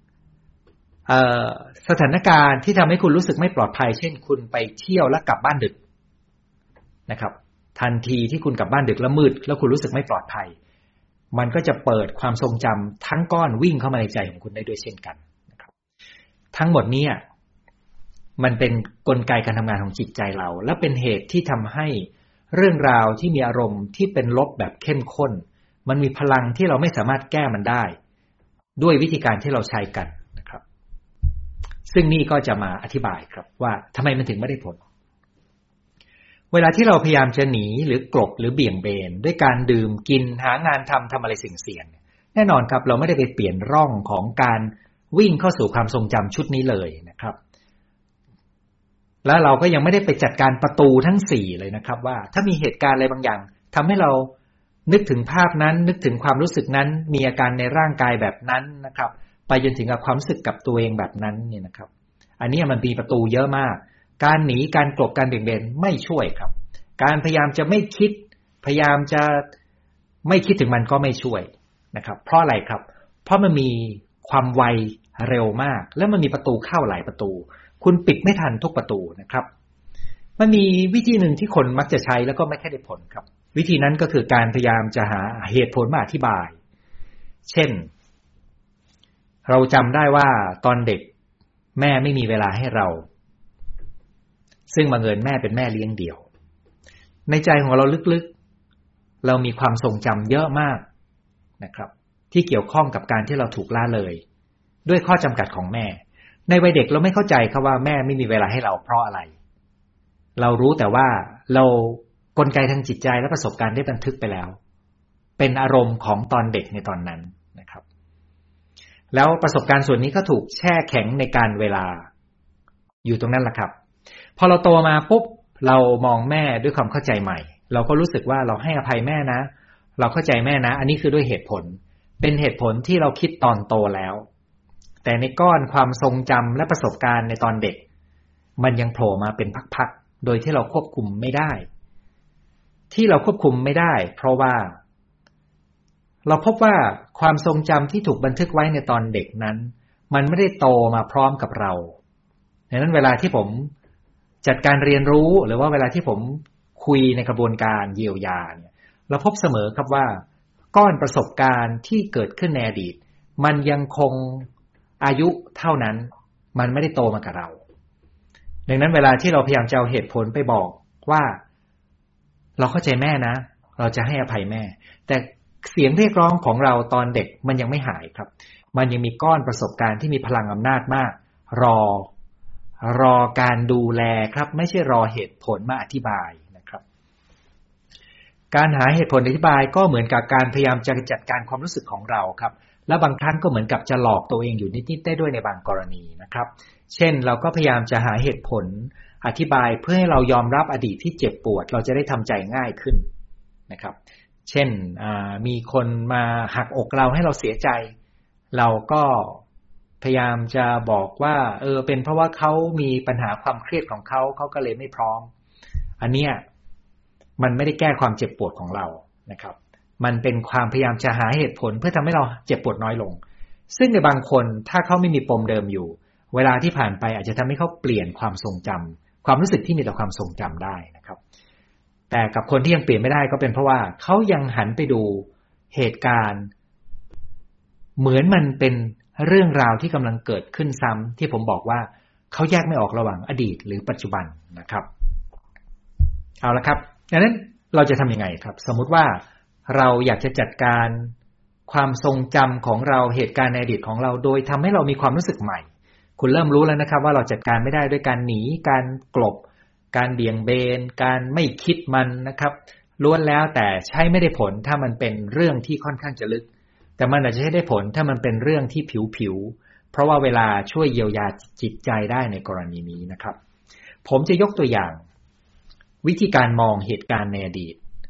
สถานการณ์ที่ทำให้คุณรู้สึกไม่ปลอดภัยเช่นคุณไปเที่ยวแล้วกลับบ้านดึกนะครับทันทีที่คุณกลับบ้านดึกแล้วมืดแล้วคุณรู้สึกไม่ปลอดภัยมันก็จะเปิดความทรงจำทั้งก้อนวิ่งเข้ามาในใจของคุณได้ด้วยเช่นกันนะครับทั้งหมดนี้มันเป็นกลไกการทำงานของจิตใจเราและเป็นเหตุที่ทำให้เรื่องราวที่มีอารมณ์ที่เป็นลบแบบเข้มข้นมันมีพลังที่เราไม่สามารถแก้มันได้ด้วยวิธีการที่เราใช้กันนะครับซึ่งนี่ก็จะมาอธิบายครับว่าทำไมมันถึงไม่ได้ผลเวลาที่เราพยายามจะหนีหรือกลบหรือเบี่ยงเบนด้วยการดื่มกินหางานทำทำอะไรเสี่ยงๆแน่นอนครับเราไม่ได้ไปเปลี่ยนร่องของการวิ่งเข้าสู่ความทรงจำชุดนี้เลยนะครับแล้วเราก็ยังไม่ได้ไปจัดการประตูทั้งสี่เลยนะครับว่าถ้ามีเหตุการณ์อะไรบางอย่างทำให้เรานึกถึงภาพนั้นนึกถึงความรู้สึกนั้นมีอาการในร่างกายแบบนั้นนะครับไปจนถึงกับความรู้สึกกับตัวเองแบบนั้นเนี่ยนะครับอันนี้มันมีประตูเยอะมากการหนีการกลบการเบี่ยงเบนไม่ช่วยครับการพยายามจะไม่คิดพยายามจะไม่คิดถึงมันก็ไม่ช่วยนะครับเพราะอะไรครับเพราะมันมีความไวเร็วมากและมันมีประตูเข้าหลายประตูคุณปิดไม่ทันทุกประตูนะครับมันมีวิธีหนึ่งที่คนมักจะใช้แล้วก็ไม่ค่อยได้ผลครับวิธีนั้นก็คือการพยายามจะหาเหตุผลมาอธิบายเช่นเราจำได้ว่าตอนเด็กแม่ไม่มีเวลาให้เราซึ่งบังเอิญแม่เป็นแม่เลี้ยงเดี่ยวในใจของเราลึกๆเรามีความทรงจำเยอะมากนะครับที่เกี่ยวข้องกับการที่เราถูกละเลยด้วยข้อจำกัดของแม่ในวัยเด็กเราไม่เข้าใจครับว่าแม่ไม่มีเวลาให้เราเพราะอะไรเรารู้แต่ว่าเรากลไกทางจิตใจและประสบการณ์ได้บันทึกไปแล้วเป็นอารมณ์ของตอนเด็กในตอนนั้นนะครับแล้วประสบการณ์ส่วนนี้ก็ถูกแช่แข็งในการเวลาอยู่ตรงนั้นแหละครับพอเราโตมาปุ๊บเรามองแม่ด้วยความเข้าใจใหม่เราก็รู้สึกว่าเราให้อภัยแม่นะเราเข้าใจแม่นะอันนี้คือด้วยเหตุผลเป็นเหตุผลที่เราคิดตอนโตแล้วแต่ในก้อนความทรงจำและประสบการณ์ในตอนเด็กมันยังโผล่มาเป็นพักๆโดยที่เราควบคุมไม่ได้ที่เราควบคุมไม่ได้เพราะว่าเราพบว่าความทรงจำที่ถูกบันทึกไว้ในตอนเด็กนั้นมันไม่ได้โตมาพร้อมกับเราดังนั้นเวลาที่ผมจัดการเรียนรู้หรือว่าเวลาที่ผมคุยในกระบวนการเยียวยาเนี่ยเราพบเสมอครับว่าก้อนประสบการณ์ที่เกิดขึ้นในอดีตมันยังคงอายุเท่านั้นมันไม่ได้โตมากับเราดังนั้นเวลาที่เราพยายามจะเอาเหตุผลไปบอกว่าเราเข้าใจแม่นะเราจะให้อภัยแม่แต่เสียงเรียกร้องของเราตอนเด็กมันยังไม่หายครับมันยังมีก้อนประสบการณ์ที่มีพลังอำนาจมากรอรอการดูแลครับไม่ใช่รอเหตุผลมาอธิบายนะครับการหาเหตุผลอธิบายก็เหมือนกับการพยายามจะจัดการความรู้สึกของเราครับและบางครั้งก็เหมือนกับจะหลอกตัวเองอยู่นิดๆได้ด้วยในบางกรณีนะครับเช่นเราก็พยายามจะหาเหตุผลอธิบายเพื่อให้เรายอมรับอดีตที่เจ็บปวดเราจะได้ทำใจง่ายขึ้นนะครับเช่นมีคนมาหักอกเราให้เราเสียใจเราก็พยายามจะบอกว่าเออเป็นเพราะว่าเขามีปัญหาความเครียดของเขาเขาก็เลยไม่พร้อมอันเนี้ยมันไม่ได้แก้ความเจ็บปวดของเรานะครับมันเป็นความพยายามจะหาเหตุผลเพื่อทำให้เราเจ็บปวดน้อยลงซึ่งในบางคนถ้าเขาไม่มีปมเดิมอยู่เวลาที่ผ่านไปอาจจะทำให้เขาเปลี่ยนความทรงจำความรู้สึกที่มีต่อความทรงจำได้นะครับแต่กับคนที่ยังเปลี่ยนไม่ได้ก็เป็นเพราะว่าเขายังหันไปดูเหตุการณ์เหมือนมันเป็นเรื่องราวที่กำลังเกิดขึ้นซ้ำที่ผมบอกว่าเขาแยกไม่ออกระหว่างอดีตหรือปัจจุบันนะครับเอาละครับดังนั้นเราจะทำยังไงครับสมมุติว่าเราอยากจะจัดการความทรงจำของเราเหตุการณ์ในอดีตของเราโดยทำให้เรามีความรู้สึกใหม่คุณเริ่มรู้แล้วนะครับว่าเราจัดการไม่ได้ด้วยการหนีการกลบการเบี่ยงเบนการไม่คิดมันนะครับล้วนแล้วแต่ใช้ไม่ได้ผลถ้ามันเป็นเรื่องที่ค่อนข้างจะลึกแต่มันอาจจะใช้ได้ผลถ้ามันเป็นเรื่องที่ผิวๆเพราะว่าเวลาช่วยเยียวยาจิตใจได้ในกรณีนี้นะครับผมจะยกตัวอย่างวิธีการมองเหตุการณ์ในอดีต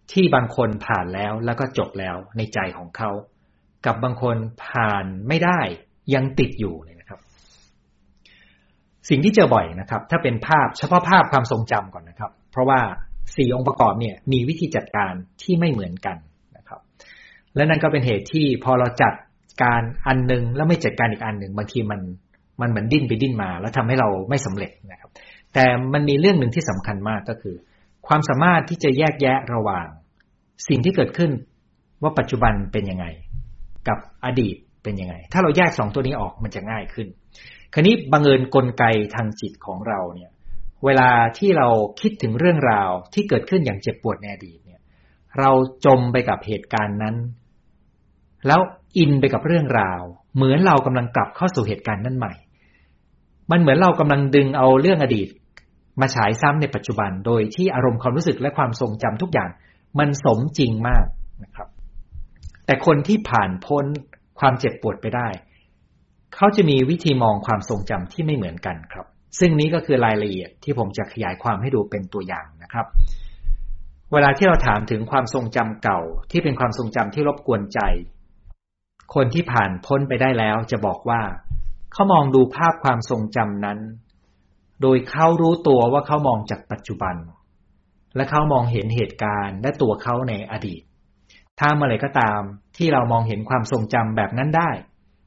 ที่บางคนผ่านแล้วแล้วก็จบแล้วในใจของเขากับบางคนผ่านไม่ได้ยังติดอยู่นะครับสิ่งที่เจอบ่อยนะครับถ้าเป็นภาพเฉพาะภาพความทรงจำก่อนนะครับเพราะว่าสี่องค์ประกอบเนี่ยมีวิธีจัดการที่ไม่เหมือนกันนะครับและนั่นก็เป็นเหตุที่พอเราจัดการอันนึงแล้วไม่จัดการอีกอันหนึ่งบางทีมันมันเหมือนดิ้นไปดิ้นมาแล้วทำให้เราไม่สำเร็จนะครับแต่มันมีเรื่องหนึ่งที่สำคัญมากก็คือความสามารถที่จะแยกแยะระหว่างสิ่งที่เกิดขึ้นว่าปัจจุบันเป็นยังไงกับอดีตเป็นยังไงถ้าเราแยกสองตัวนี้ออกมันจะง่ายขึ้นคราวนี้บังเอิญกลไกทางจิตของเราเนี่ยเวลาที่เราคิดถึงเรื่องราวที่เกิดขึ้นอย่างเจ็บปวดในอดีตเนี่ยเราจมไปกับเหตุการณ์นั้นแล้วอินไปกับเรื่องราวเหมือนเรากำลังกลับเข้าสู่เหตุการณ์นั้นใหม่มันเหมือนเรากำลังดึงเอาเรื่องอดีตมาฉายซ้ำในปัจจุบันโดยที่อารมณ์ความรู้สึกและความทรงจำทุกอย่างมันสมจริงมากนะครับแต่คนที่ผ่านพ้นความเจ็บปวดไปได้เขาจะมีวิธีมองความทรงจำที่ไม่เหมือนกันครับซึ่งนี้ก็คือรายละเอียดที่ผมจะขยายความให้ดูเป็นตัวอย่างนะครับเวลาที่เราถามถึงความทรงจำเก่าที่เป็นความทรงจำที่รบกวนใจคนที่ผ่านพ้นไปได้แล้วจะบอกว่าเขามองดูภาพความทรงจำนั้นโดยเขารู้ตัวว่าเขามองจากปัจจุบันและเขามองเห็นเหตุการณ์และตัวเขาในอดีตถ้าเมื่อไหร่ก็ตามที่เรามองเห็นความทรงจำแบบนั้นได้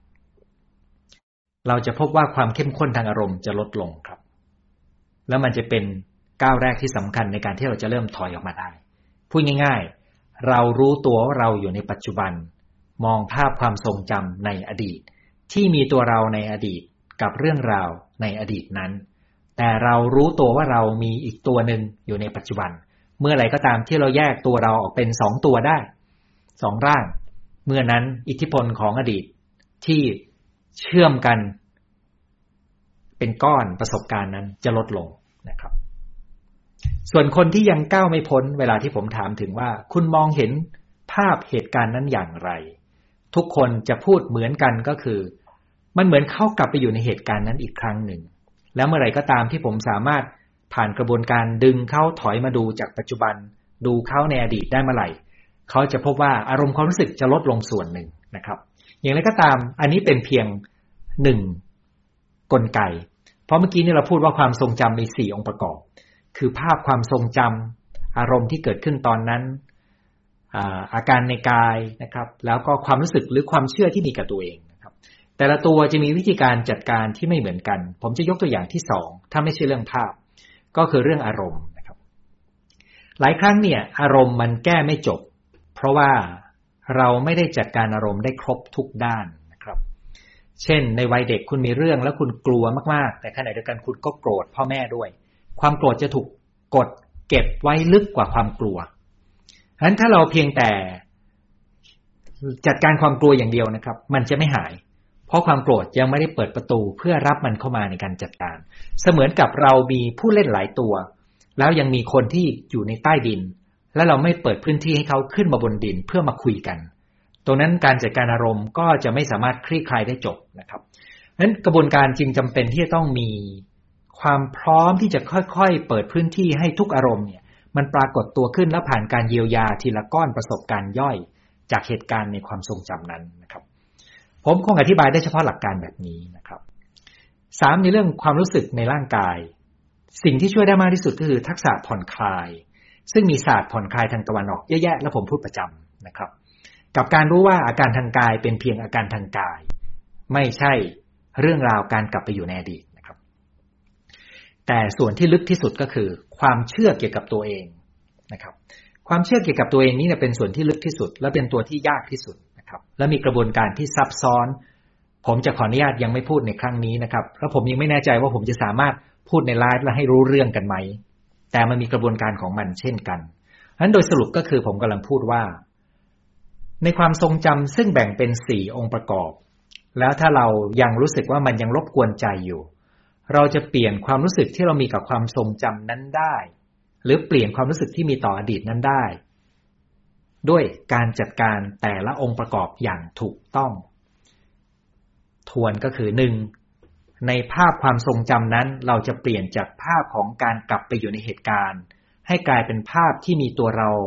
เราจะพบว่าความเข้มข้นทางอารมณ์จะลดลงครับแล้วมันจะเป็นก้าวแรกที่สำคัญในการที่เราจะเริ่มถอยออกมาได้พูดง่ายๆเรารู้ตัวว่าเราอยู่ในปัจจุบันมองภาพความทรงจำในอดีตที่มีตัวเราในอดีตกับเรื่องราวในอดีตนั้นแต่เรารู้ตัวว่าเรามีอีกตัวหนึ่งอยู่ในปัจจุบันเมื่อไหร่ก็ตามที่เราแยกตัวเราออกเป็นสองตัวได้สองร่างเมื่อนั้นอิทธิพลของอดีตที่เชื่อมกันเป็นก้อนประสบการณ์นั้นจะลดลงนะครับส่วนคนที่ยังก้าวไม่พ้นเวลาที่ผมถามถึงว่าคุณมองเห็นภาพเหตุการณ์นั้นอย่างไรทุกคนจะพูดเหมือนกันก็คือมันเหมือนเข้ากลับไปอยู่ในเหตุการณ์นั้นอีกครั้งหนึ่งแล้วเมื่อไหร่ก็ตามที่ผมสามารถผ่านกระบวนการดึงเขาถอยมาดูจากปัจจุบันดูเขาในอดีตได้เมื่อไหร่เขาจะพบว่าอารมณ์ความรู้สึกจะลดลงส่วนหนึ่งนะครับอย่างไรก็ตามอันนี้เป็นเพียงหนึ่งกลไกเพราะเมื่อกี้นี่เราพูดว่าความทรงจำมีสี่องค์ประกอบคือภาพความทรงจำอารมณ์ที่เกิดขึ้นตอนนั้นอาอาการในกายนะครับแล้วก็ความรู้สึกหรือความเชื่อที่มีกับตัวเองนะครับแต่ละตัวจะมีวิธีการจัดการที่ไม่เหมือนกันผมจะยกตัวอย่างที่สองถ้าไม่ใช่เรื่องภาพก็คือเรื่องอารมณ์นะครับหลายครั้งเนี่ยอารมณ์มันแก้ไม่จบเพราะว่าเราไม่ได้จัดการอารมณ์ได้ครบทุกด้านนะครับเช่นในวัยเด็กคุณมีเรื่องแล้วคุณกลัวมากๆแต่ขณะเดียวกันคุณก็โกรธพ่อแม่ด้วยความโกรธจะถูกกดเก็บไว้ลึกกว่าความกลัวฉะนั้นถ้าเราเพียงแต่จัดการความกลัวอย่างเดียวนะครับมันจะไม่หายเพราะความโกรธยังไม่ได้เปิดประตูเพื่อรับมันเข้ามาในการจัดการเสมือนกับเรามีผู้เล่นหลายตัวแล้วยังมีคนที่อยู่ในใต้ดินและเราไม่เปิดพื้นที่ให้เขาขึ้นมาบนดินเพื่อมาคุยกันตรงนั้นการจัดการอารมณ์ก็จะไม่สามารถคลี่คลายได้จบนะครับฉะนั้นกระบวนการจึงจำเป็นที่จะต้องมีความพร้อมที่จะค่อยๆเปิดพื้นที่ให้ทุกอารมณ์เนี่ยมันปรากฏตัวขึ้นและผ่านการเยียวยาทีละก้อนประสบการณ์ย่อยจากเหตุการณ์ในความทรงจำนั้นนะครับผมคงอธิบายได้เฉพาะหลักการแบบนี้นะครับสามในเรื่องความรู้สึกในร่างกายสิ่งที่ช่วยได้มากที่สุดก็คือทักษะผ่อนคลายซึ่งมีศาสตร์ผ่อนคลายทางตะวันออกเยอะแยะและผมพูดประจำนะครับกับการรู้ว่าอาการทางกายเป็นเพียงอาการทางกายไม่ใช่เรื่องราวการกลับไปอยู่ในอดีตนะครับแต่ส่วนที่ลึกที่สุดก็คือความเชื่อเกี่ยวกับตัวเองนะครับความเชื่อเกี่ยวกับตัวเองนี้เป็นส่วนที่ลึกที่สุดและเป็นตัวที่ยากที่สุดนะครับและมีกระบวนการที่ซับซ้อนผมจะขออนุญาตยังไม่พูดในครั้งนี้นะครับแล้วผมยังไม่แน่ใจว่าผมจะสามารถพูดในไลฟ์และให้รู้เรื่องกันไหมแต่มันมีกระบวนการของมันเช่นกันฉะนั้นโดยสรุปก็คือผมกำลังพูดว่าในความทรงจำซึ่งแบ่งเป็นสี่องค์ประกอบแล้วถ้าเรายังรู้สึกว่ามันยังรบกวนใจอยู่เราจะเปลี่ยนความรู้สึกที่เรามีกับความทรงจำนั้นได้หรือเปลี่ยนความรู้สึกที่มีต่ออดีตนั้นได้ด้วยการจัดการแต่ละองค์ประกอบอย่างถูกต้องทวนก็คือหนึ่งในภาพความทรงจำนั้นเราจะเปลี่ยนจากภาพของการกลับไปอยู่ในเหตุการณ์ให้กลายเป็นภาพที่มีตัวเรา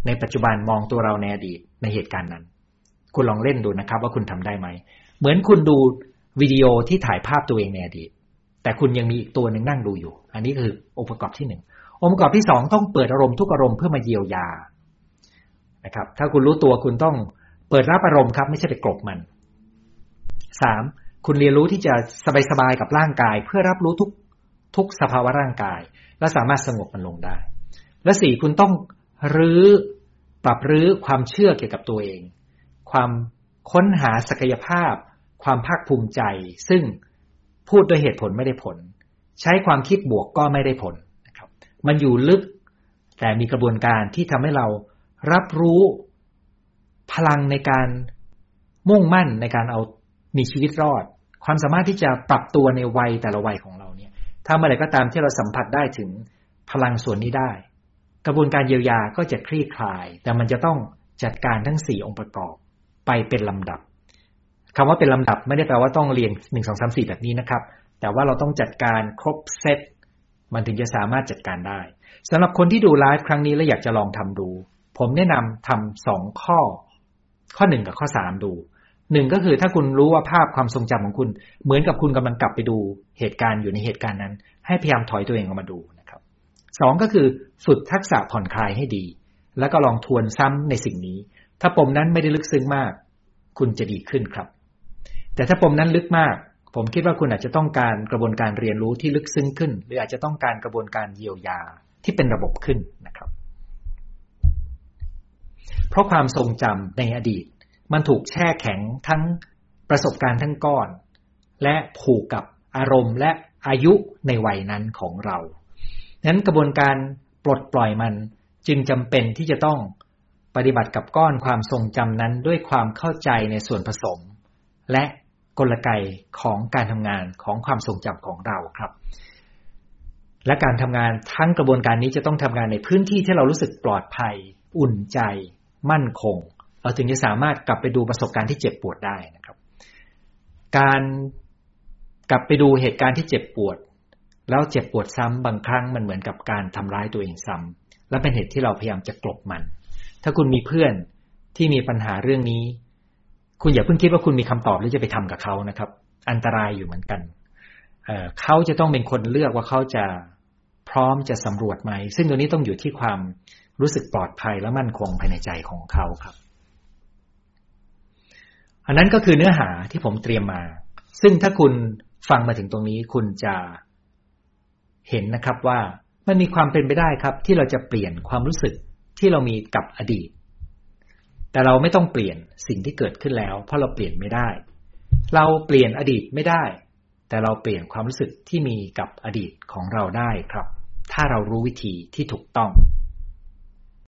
ในปัจจุบันมองตัวเราในอดีตในเหตุการณ์นั้นคุณลองเล่นดูนะครับว่าคุณทำได้ไหมเหมือนคุณดูวิดีโอที่ถ่ายภาพตัวเองในอดีตแต่คุณยังมีอีกตัวหนึ่งนั่งดูอยู่อันนี้คือองค์ประกอบที่หนึ่งองค์ประกอบที่สองต้องเปิดอารมณ์ทุกอารมณ์เพื่อมาเยียวยานะครับถ้าคุณรู้ตัวคุณต้องเปิดรับอารมณ์ครับไม่ใช่ไปกลบมันสามคุณเรียนรู้ที่จะสบายๆกับร่างกายเพื่อรับรู้ทุกทุกสภาวะร่างกายและสามารถสงบมันลงได้และสี่คุณต้องรื้อปรับรื้อความเชื่อเกี่ยวกับตัวเองความค้นหาศักยภาพความภาคภูมิใจซึ่งพูดด้วยเหตุผลไม่ได้ผลใช้ความคิดบวกก็ไม่ได้ผลนะครับมันอยู่ลึกแต่มีกระบวนการที่ทำให้เรารับรู้พลังในการมุ่งมั่นในการเอามีชีวิตรอดความสามารถที่จะปรับตัวในวัยแต่ละวัยของเราเนี่ยถ้าเมื่อไหร่ก็ตามที่เราสัมผัสได้ถึงพลังส่วนนี้ได้กระบวนการเยียวยาก็จะคลี่คลายแต่มันจะต้องจัดการทั้งสี่องค์ประกอบไปเป็นลำดับคำว่าเป็นลำดับไม่ได้แปลว่าต้องเรียงหนึ่ง สอง สาม สี่แบบนี้นะครับแต่ว่าเราต้องจัดการครบเซตมันถึงจะสามารถจัดการได้สำหรับคนที่ดูไลฟ์ครั้งนี้และอยากจะลองทำดูผมแนะนำทำสองข้อข้อหนึ่งกับข้อสามดูหนึ่งก็คือถ้าคุณรู้ว่าภาพความทรงจำของคุณเหมือนกับคุณกำลังกลับไปดูเหตุการณ์อยู่ในเหตุการณ์นั้นให้พยายามถอยตัวเองออกมาดูนะครับสองก็คือฝึกทักษะผ่อนคลายให้ดีแล้วก็ลองทวนซ้ำในสิ่งนี้ถ้าปมนั้นไม่ได้ลึกซึ้งมากคุณจะดีขึ้นครับแต่ถ้าปมนั้นลึกมากผมคิดว่าคุณอาจจะต้องการกระบวนการเรียนรู้ที่ลึกซึ้งขึ้นหรืออาจจะต้องการกระบวนการเยียวยาที่เป็นระบบขึ้นนะครับเพราะความทรงจำในอดีตมันถูกแช่แข็งทั้งประสบการณ์ทั้งก้อนและผูกกับอารมณ์และอายุในวัยนั้นของเรานั้นกระบวนการปลดปล่อยมันจึงจำเป็นที่จะต้องปฏิบัติกับก้อนความทรงจำนั้นด้วยความเข้าใจในส่วนผสมและกลไกของการทำงานของความทรงจำของเราครับและการทำงานทั้งกระบวนการนี้จะต้องทำงานในพื้นที่ที่เรารู้สึกปลอดภัยอุ่นใจมั่นคงเราถึงจะสามารถกลับไปดูประสบการณ์ที่เจ็บปวดได้นะครับการกลับไปดูเหตุการณ์ที่เจ็บปวดแล้วเจ็บปวดซ้ำบางครั้งมันเหมือนกับการทำร้ายตัวเองซ้ำและเป็นเหตุที่เราพยายามจะกลบมันถ้าคุณมีเพื่อนที่มีปัญหาเรื่องนี้คุณอย่าเพิ่งคิดว่าคุณมีคำตอบหรือจะไปทำกับเขานะครับอันตรายอยู่เหมือนกัน เอ่อ เขาจะต้องเป็นคนเลือกว่าเขาจะพร้อมจะสำรวจไหมซึ่งตัวนี้ต้องอยู่ที่ความรู้สึกปลอดภัยและมั่นคงภายในใจของเขาครับอันนั้นก็คือเนื้อหาที่ผมเตรียมมาซึ่งถ้าคุณฟังมาถึงตรงนี้คุณจะเห็นนะครับว่ามันมีความเป็นไปได้ครับที่เราจะเปลี่ยนความรู้สึกที่เรามีกับอดีตแต่เราไม่ต้องเปลี่ยนสิ่งที่เกิดขึ้นแล้วเพราะเราเปลี่ยนไม่ได้เราเปลี่ยนอดีตไม่ได้แต่เราเปลี่ยนความรู้สึกที่มีกับอดีตของเราได้ครับถ้าเรารู้วิธีที่ถูกต้อง